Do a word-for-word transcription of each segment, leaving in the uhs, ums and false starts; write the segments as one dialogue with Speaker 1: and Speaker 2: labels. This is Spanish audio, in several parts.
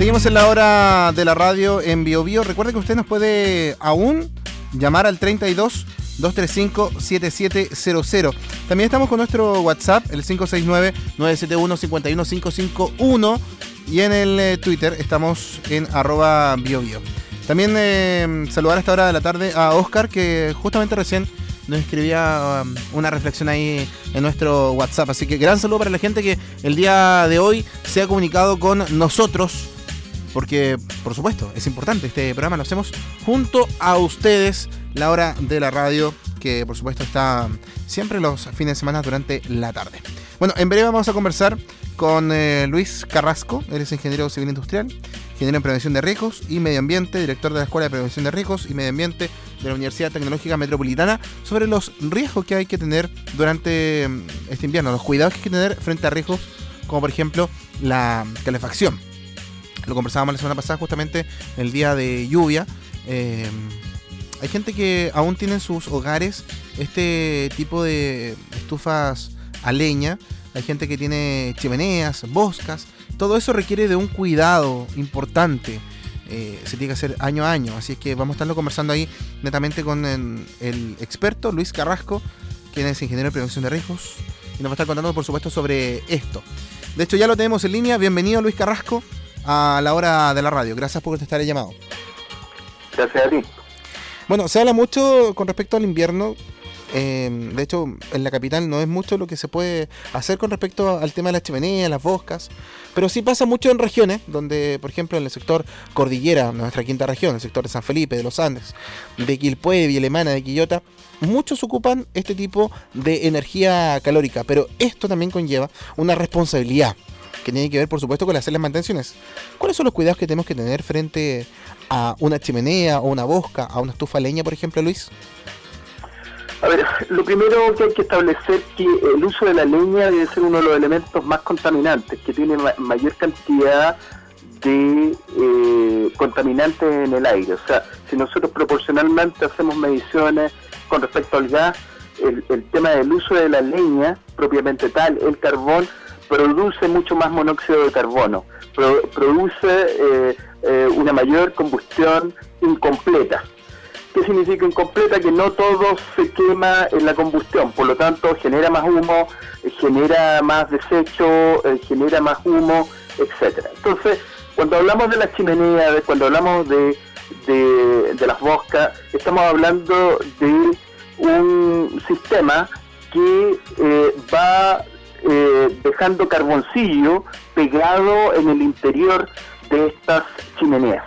Speaker 1: Seguimos en la hora de la radio en Bio Bio. Recuerde que usted nos puede aún llamar al treinta y dos, doscientos treinta y cinco, setenta y siete cero cero. También estamos con nuestro WhatsApp, el cinco seis nueve, nueve siete uno, cinco uno cinco cinco uno. Y en el eh, Twitter estamos en arroba Bio Bio. También eh, saludar a esta hora de la tarde a Oscar, que justamente recién nos escribía um, una reflexión ahí en nuestro WhatsApp. Así que gran saludo para la gente que el día de hoy se ha comunicado con nosotros, porque por supuesto es importante, este programa lo hacemos junto a ustedes, la hora de la radio, que por supuesto está siempre los fines de semana durante la tarde. Bueno, en breve vamos a conversar con eh, Luis Carrasco. Él es ingeniero civil industrial, ingeniero en prevención de riesgos y medio ambiente, director de la Escuela de Prevención de Riesgos y Medio Ambiente de la Universidad Tecnológica Metropolitana, sobre los riesgos que hay que tener durante este invierno, los cuidados que hay que tener frente a riesgos como por ejemplo la calefacción. Lo conversábamos la semana pasada, justamente el día de lluvia. Eh, hay gente que aún tiene en sus hogares este tipo de estufas a leña. Hay gente que tiene chimeneas, boscas. Todo eso requiere de un cuidado importante. Eh, se tiene que hacer año a año. Así es que vamos a estarlo conversando ahí netamente con el, el experto Luis Carrasco, quien es ingeniero de prevención de riesgos, y nos va a estar contando, por supuesto, sobre esto. De hecho, ya lo tenemos en línea. Bienvenido, Luis Carrasco, a la hora de la radio. Gracias por contestar el llamado.
Speaker 2: Gracias a ti.
Speaker 1: Bueno, se habla mucho con respecto al invierno. Eh, de hecho, en la capital no es mucho lo que se puede hacer con respecto al tema de las chimeneas, las boscas, pero sí pasa mucho en regiones donde, por ejemplo, en el sector cordillera, nuestra quinta región, el sector de San Felipe, de los Andes, de Quilpué, de Villa Alemana, de Quillota, muchos ocupan este tipo de energía calórica, pero esto también conlleva una responsabilidad que tiene que ver, por supuesto, con hacer las mantenciones. ¿Cuáles son los cuidados que tenemos que tener frente a una chimenea o una bosca, a una estufa a leña, por ejemplo, Luis?
Speaker 2: A ver, lo primero que hay que establecer es que el uso de la leña debe ser uno de los elementos más contaminantes, que tiene ma- mayor cantidad de eh, contaminantes en el aire. O sea, si nosotros proporcionalmente hacemos mediciones con respecto al gas, el, el tema del uso de la leña, propiamente tal, el carbón, produce mucho más monóxido de carbono, Pro, produce eh, eh, una mayor combustión incompleta. ¿Qué significa incompleta? Que no todo se quema en la combustión, por lo tanto genera más humo, eh, genera más desecho, eh, genera más humo, etcétera. Entonces, cuando hablamos de las chimeneas, cuando hablamos de, de, de las boscas, estamos hablando de un sistema que eh, va eh, dejando carboncillo pegado en el interior de estas chimeneas.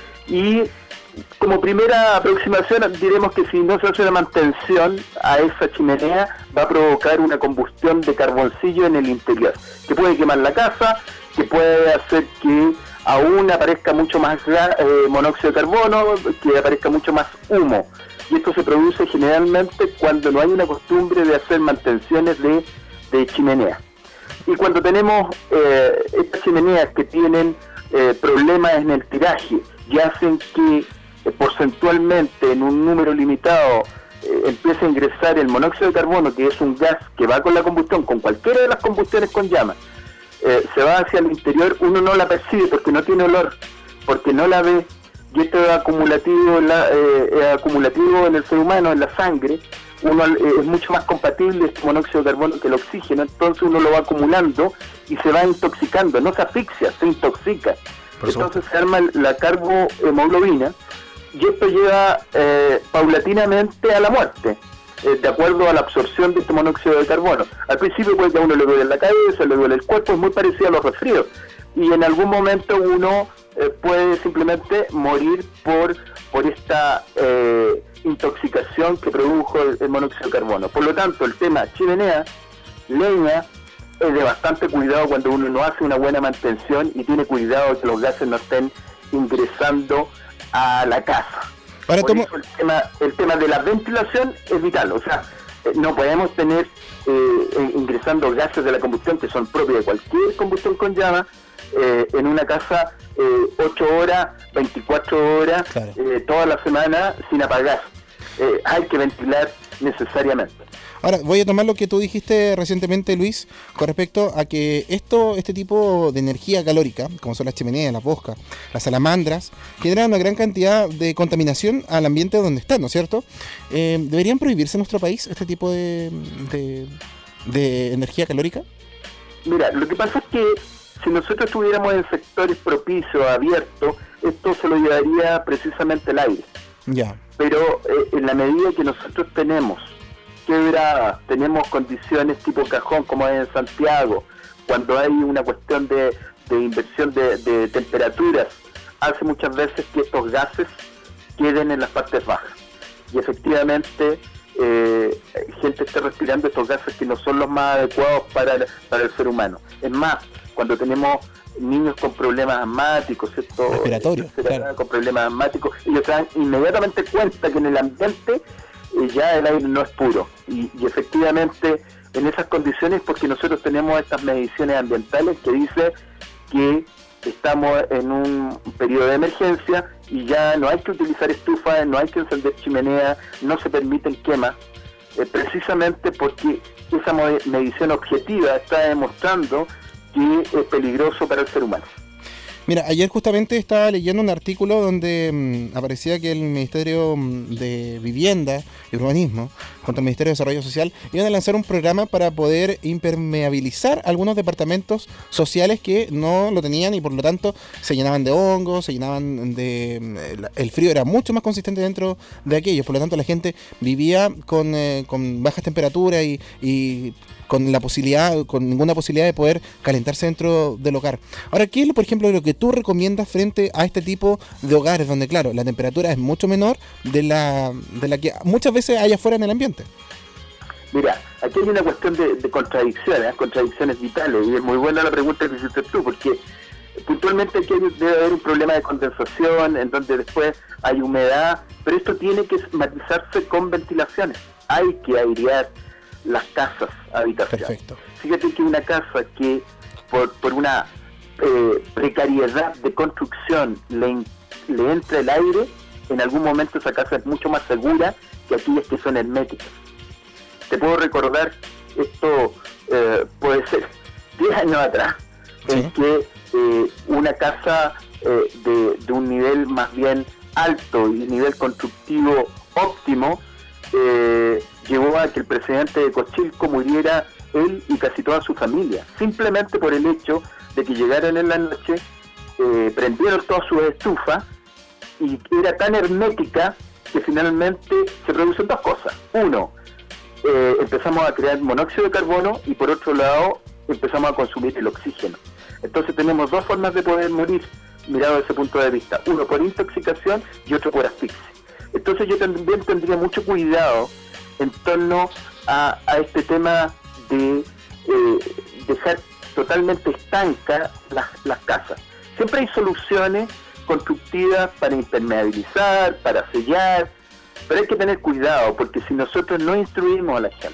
Speaker 2: Y como primera aproximación diremos que si no se hace una mantención a esa chimenea va a provocar una combustión de carboncillo en el interior, que puede quemar la casa, que puede hacer que aún aparezca mucho más eh, monóxido de carbono, que aparezca mucho más humo. Y esto se produce generalmente cuando no hay una costumbre de hacer mantenciones de, de chimenea. Y cuando tenemos eh, estas chimeneas que tienen eh, problemas en el tiraje y hacen que eh, porcentualmente en un número limitado eh, empiece a ingresar el monóxido de carbono, que es un gas que va con la combustión, con cualquiera de las combustiones con llama, eh, se va hacia el interior, uno no la percibe porque no tiene olor, porque no la ve, y esto es acumulativo, en la, eh, es acumulativo en el ser humano, en la sangre. Uno eh, es mucho más compatible este monóxido de carbono que el oxígeno, entonces uno lo va acumulando y se va intoxicando, no se asfixia, se intoxica. Entonces se arma la carbohemoglobina y esto lleva eh, paulatinamente a la muerte, eh, de acuerdo a la absorción de este monóxido de carbono. Al principio puede que a uno le duele la cabeza, le duele el cuerpo, es muy parecido a los resfríos, y en algún momento uno eh, puede simplemente morir por, por esta eh, intoxicación que produjo el, el monóxido de carbono. Por lo tanto, el tema chimenea, leña, es de bastante cuidado cuando uno no hace una buena mantención y tiene cuidado de que los gases no estén ingresando a la casa.
Speaker 1: Para
Speaker 2: Por
Speaker 1: tomo...
Speaker 2: eso el tema, el tema de la ventilación es vital, o sea, eh, no podemos tener eh, ingresando gases de la combustión que son propios de cualquier combustión con llama eh, en una casa eh, ocho horas, veinticuatro horas, claro. eh, toda la semana sin apagar. Eh, hay que ventilar necesariamente.
Speaker 1: Ahora, voy a tomar lo que tú dijiste recientemente, Luis, con respecto a que esto, este tipo de energía calórica, como son las chimeneas, las boscas, las salamandras, generan una gran cantidad de contaminación al ambiente donde están, ¿no es cierto? Eh, ¿Deberían prohibirse en nuestro país este tipo de, de, de energía calórica?
Speaker 2: Mira, lo que pasa es que si nosotros estuviéramos en sectores propicios, abiertos, esto se lo llevaría precisamente el aire.
Speaker 1: Ya.
Speaker 2: Pero eh, en la medida que nosotros tenemos quebradas, tenemos condiciones tipo cajón como es en Santiago, cuando hay una cuestión de, de inversión de, de temperaturas, hace muchas veces que estos gases queden en las partes bajas. Y efectivamente, eh, gente está respirando estos gases que no son los más adecuados para el, para el ser humano. Es más, cuando tenemos niños con problemas asmáticos, ¿cierto?
Speaker 1: Respiratorios, claro.
Speaker 2: Con problemas asmáticos, ellos se dan inmediatamente cuenta que en el ambiente eh, ya el aire no es puro. Y, y efectivamente, en esas condiciones, porque nosotros tenemos estas mediciones ambientales que dice que estamos en un periodo de emergencia y ya no hay que utilizar estufas, no hay que encender chimeneas, no se permiten quemas, eh, precisamente porque esa medición objetiva está demostrando que es peligroso para el ser humano.
Speaker 1: Mira, ayer justamente estaba leyendo un artículo donde mmm, aparecía que el Ministerio de Vivienda y Urbanismo, junto al Ministerio de Desarrollo Social, iban a lanzar un programa para poder impermeabilizar algunos departamentos sociales que no lo tenían y por lo tanto se llenaban de hongos, se llenaban de... El frío era mucho más consistente dentro de aquellos, por lo tanto la gente vivía con, eh, con bajas temperaturas y... y con la posibilidad, con ninguna posibilidad de poder calentarse dentro del hogar. Ahora, ¿qué es, lo, por ejemplo, lo que tú recomiendas frente a este tipo de hogares donde, claro, la temperatura es mucho menor de la de la que muchas veces hay afuera en el ambiente?
Speaker 2: Mira, aquí hay una cuestión de, de contradicciones, contradicciones vitales, y es muy buena la pregunta que hiciste tú, porque puntualmente aquí debe haber un problema de condensación, en donde después hay humedad, pero esto tiene que matizarse con ventilaciones. Hay que airear las casas habitacionales.
Speaker 1: Perfecto.
Speaker 2: Fíjate que una casa que por, por una eh, precariedad de construcción le, le entra el aire, en algún momento esa casa es mucho más segura que aquellas que son herméticas. Te puedo recordar, esto eh, puede ser diez años atrás, ¿sí? En que eh, una casa eh, de, de un nivel más bien alto y nivel constructivo óptimo, eh, llevó a que el presidente de Cochilco muriera él y casi toda su familia, simplemente por el hecho de que llegaron en la noche, eh, prendieron todas sus estufas y era tan hermética que finalmente se producen dos cosas. Uno, eh, empezamos a crear monóxido de carbono y por otro lado empezamos a consumir el oxígeno. Entonces tenemos dos formas de poder morir mirado desde ese punto de vista, uno por intoxicación y otro por asfixia. Entonces yo también tendría mucho cuidado en torno a, a este tema de eh, dejar totalmente estancas las, las casas. Siempre hay soluciones constructivas para impermeabilizar, para sellar, pero hay que tener cuidado, porque si nosotros no instruimos a la gente,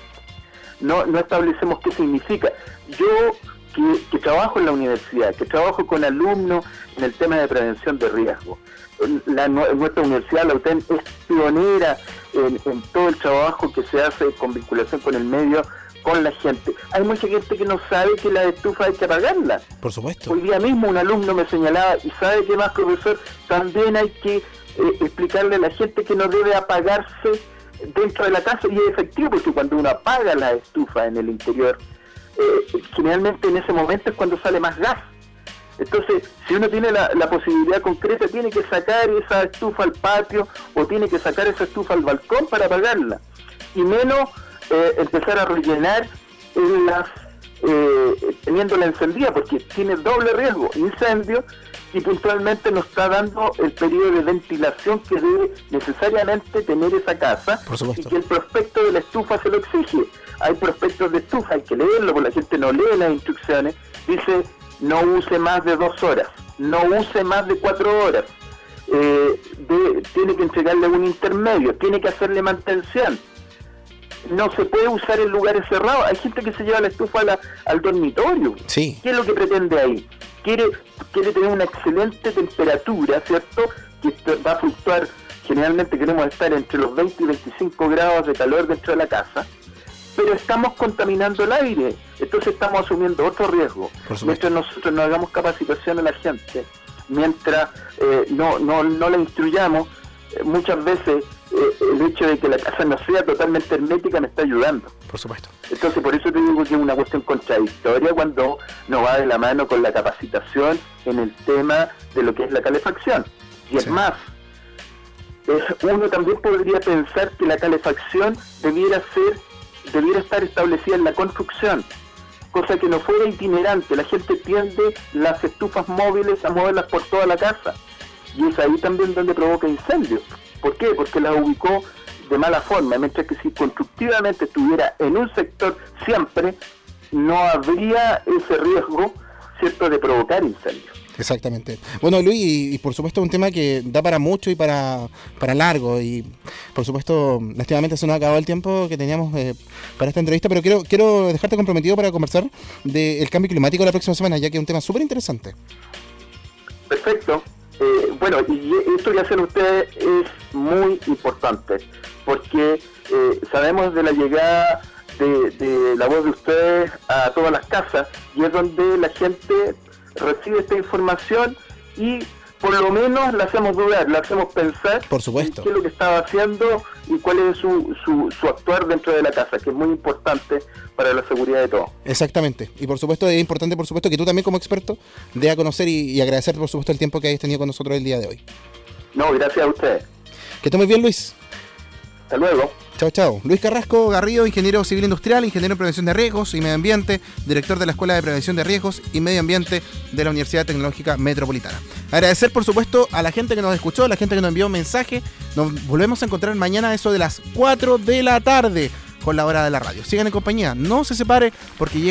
Speaker 2: no, no establecemos qué significa. Yo que, que trabajo en la universidad, que trabajo con alumnos en el tema de prevención de riesgo, La, nuestra universidad, la U T E N, es pionera en, en todo el trabajo que se hace con vinculación con el medio, con la gente. Hay mucha gente que no sabe que la estufa hay que apagarla.
Speaker 1: Por supuesto.
Speaker 2: Hoy día mismo un alumno me señalaba, y sabe que más, profesor, también hay que eh, explicarle a la gente que no debe apagarse dentro de la casa, y es efectivo, porque cuando uno apaga la estufa en el interior, eh, generalmente en ese momento es cuando sale más gas. Entonces, si uno tiene la, la posibilidad concreta, tiene que sacar esa estufa al patio o tiene que sacar esa estufa al balcón para apagarla. Y menos eh, empezar a rellenar en las, eh, teniéndola encendida, porque tiene doble riesgo, incendio, y puntualmente nos está dando el periodo de ventilación que debe necesariamente tener esa casa, y que el prospecto de la estufa se lo exige. Hay prospectos de estufa, hay que leerlo, porque la gente no lee las instrucciones. Dice: no use más de dos horas, no use más de cuatro horas, eh, de, tiene que entregarle un intermedio, tiene que hacerle mantención, no se puede usar en lugares cerrados. Hay gente que se lleva la estufa a la, al dormitorio.
Speaker 1: Sí.
Speaker 2: ¿Qué es lo que pretende ahí? Quiere, quiere tener una excelente temperatura, ¿cierto? Que va a fluctuar generalmente queremos estar entre los veinte y veinticinco grados de calor dentro de la casa, pero estamos contaminando el aire, entonces estamos asumiendo otro riesgo. Mientras nosotros no hagamos capacitación a la gente, mientras eh, no, no, no la instruyamos, eh, muchas veces eh, el hecho de que la casa no sea totalmente hermética me está ayudando.
Speaker 1: Por supuesto.
Speaker 2: Entonces por eso te digo que es una cuestión contradictoria cuando no va de la mano con la capacitación en el tema de lo que es la calefacción. Y es sí. más, es, uno también podría pensar que la calefacción debiera ser debiera estar establecida en la construcción, cosa que no fuera itinerante. La gente tiende las estufas móviles a moverlas por toda la casa, y es ahí también donde provoca incendios. ¿Por qué? Porque las ubicó de mala forma, mientras que si constructivamente estuviera en un sector siempre, no habría ese riesgo, ¿cierto?, de provocar incendios.
Speaker 1: Exactamente. Bueno, Luis, y, y por supuesto un tema que da para mucho y para, para largo, y por supuesto, lastimamente se nos ha acabado el tiempo que teníamos eh, para esta entrevista, pero quiero quiero dejarte comprometido para conversar del cambio climático la próxima semana, ya que es un tema súper interesante.
Speaker 2: Perfecto. Eh, bueno, y esto que hacen ustedes es muy importante, porque eh, sabemos de la llegada de, de la voz de ustedes a todas las casas, y es donde la gente recibe esta información y por lo menos la hacemos dudar, la hacemos pensar.
Speaker 1: Por supuesto.
Speaker 2: Qué es lo que estaba haciendo y cuál es su, su, su actuar dentro de la casa, que es muy importante para la seguridad de todos.
Speaker 1: Exactamente. Y por supuesto es importante, por supuesto, que tú también como experto dé a conocer y, y agradecer, por supuesto, el tiempo que hayas tenido con nosotros el día de hoy.
Speaker 2: No, gracias a ustedes.
Speaker 1: Que estés muy bien, Luis.
Speaker 2: Hasta luego.
Speaker 1: Chao, chao. Luis Carrasco Garrido, ingeniero civil industrial, ingeniero en prevención de riesgos y medio ambiente, director de la Escuela de Prevención de Riesgos y Medio Ambiente de la Universidad Tecnológica Metropolitana. Agradecer, por supuesto, a la gente que nos escuchó, a la gente que nos envió un mensaje. Nos volvemos a encontrar mañana a eso de las cuatro de la tarde con la hora de la radio. Sigan en compañía, no se separe porque llega